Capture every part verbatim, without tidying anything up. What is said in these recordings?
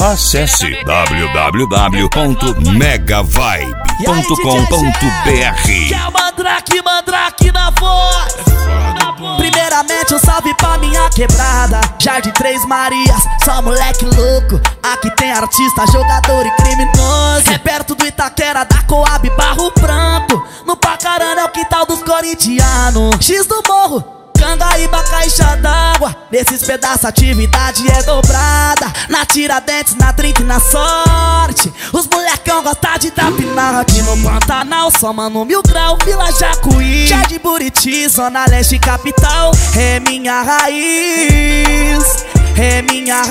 Acesse w w w ponto mega vibe ponto com ponto b r. Que é o Mandrake, Mandrake na voz. Primeiramente um salve pra minha quebrada, Jardim Três Marias, só moleque louco. Aqui tem artista, jogador e criminoso. É perto do Itaquera, da Coab, Barro Branco. No Pacarana é o quintal dos corintianos. X do morro, Cangaíba, caixa d'água. Nesses pedaços a atividade é dobrada. Na Tiradentes, na trinta e na Sorte. Os molecão gostam de tapinar. Aqui no Pantanal, só mano mil grau. Vila Jacuí, Jardim Buriti, Zona Leste capital. É minha raiz, é minha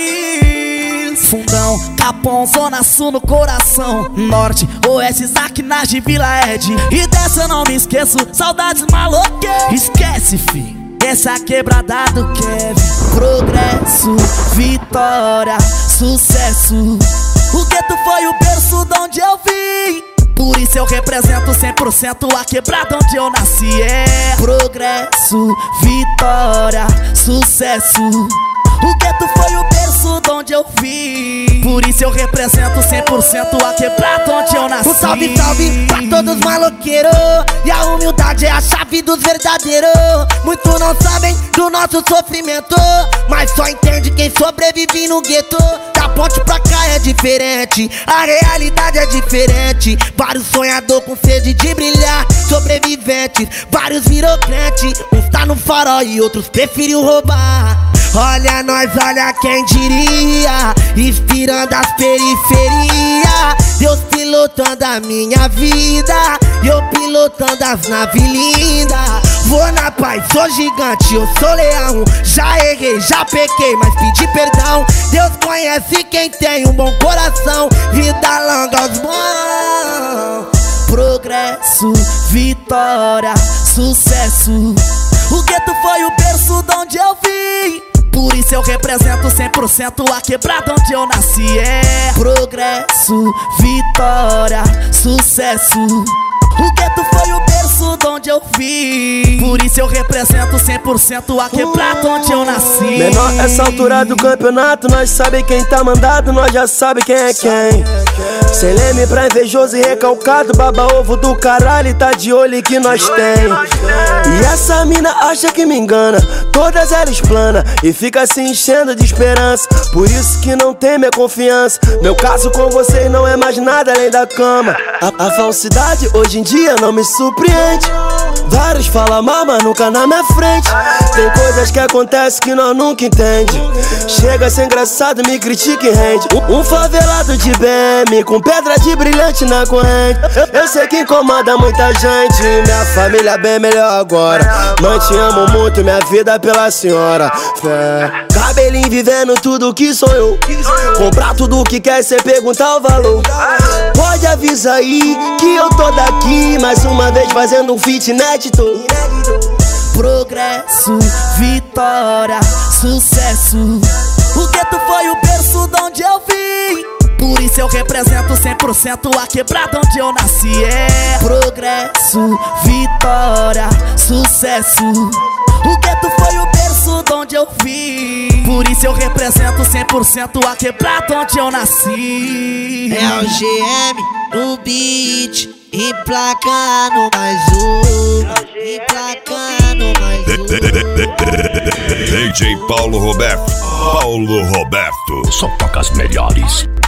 raiz. Fundão, Capão, Zona Sul no coração. Norte, Oeste, Zaquinage, Vila Ed. E dessa eu não me esqueço, saudades maloqueiras. Esquece, fi, essa quebrada do Kevin. Progresso, vitória, sucesso. O gueto foi o berço de onde eu vim. Por isso eu represento cem por cento a quebrada onde eu nasci. É progresso, vitória, sucesso. O gueto foi o berço de onde eu vim. Por isso eu represento cem por cento a quebrada onde eu nasci. Um salve, salve pra todos os maloqueiros. E a humildade é a chave dos verdadeiros. Muitos não sabem do nosso sofrimento, mas só entende quem sobrevive no gueto. Da ponte pra cá é diferente, a realidade é diferente. Vários sonhadores com sede de brilhar, sobreviventes, vários virou crente. Uns tá no farol e outros preferiu roubar. Olha nós, olha quem diria, inspirando as periferias. Deus pilotando a minha vida, e eu pilotando as naves lindas. Vou na paz, sou gigante, eu sou leão. Já errei, já pequei, mas pedi perdão. Deus conhece quem tem um bom coração. Vida longa aos bons. Progresso, vitória, sucesso. O gueto foi o berço de onde eu vim. Por isso eu represento cem por cento a quebrada onde eu nasci. É progresso, vitória, sucesso. O gueto foi o berço de onde eu vim. Por isso eu represento cem por cento a quebrada onde eu nasci. Menor, essa altura do campeonato, nós sabe quem tá mandado, nós já sabe quem é quem. Sem leme pra invejoso e recalcado, baba ovo do caralho, tá de olho que nós tem. E essa mina acha que me engana, todas elas plana e fica se enchendo de esperança. Por isso que não tem minha confiança. Meu caso com vocês não é mais nada além da cama. A, a falsidade hoje em dia não me surpreende. Vários falam mal, mas nunca na minha frente. Tem coisas que acontecem que nós nunca entende. Chega a ser engraçado, me critica e rende. Um, um favelado de B M com pedra de brilhante na corrente. Eu, eu sei que incomoda muita gente. Minha família bem melhor agora. Mãe, te amo muito, minha vida pela senhora. Fé. Cabelinho vivendo tudo que sonhou. Comprar tudo que quer sem perguntar o valor. Pode avisar aí que eu tô daqui mais uma vez fazendo um feat inédito. Progresso, vitória, sucesso. O gueto foi o berço de onde eu vim. Por isso eu represento cem por cento a quebrada onde eu nasci. É progresso, vitória, sucesso. O gueto foi o berço de onde eu vim. Por isso eu represento cem por cento a quebrada onde eu nasci. É o G M no beat, emplacando mais um, emplacando mais um. D J Paulo Roberto. Paulo Roberto. Só toca as melhores.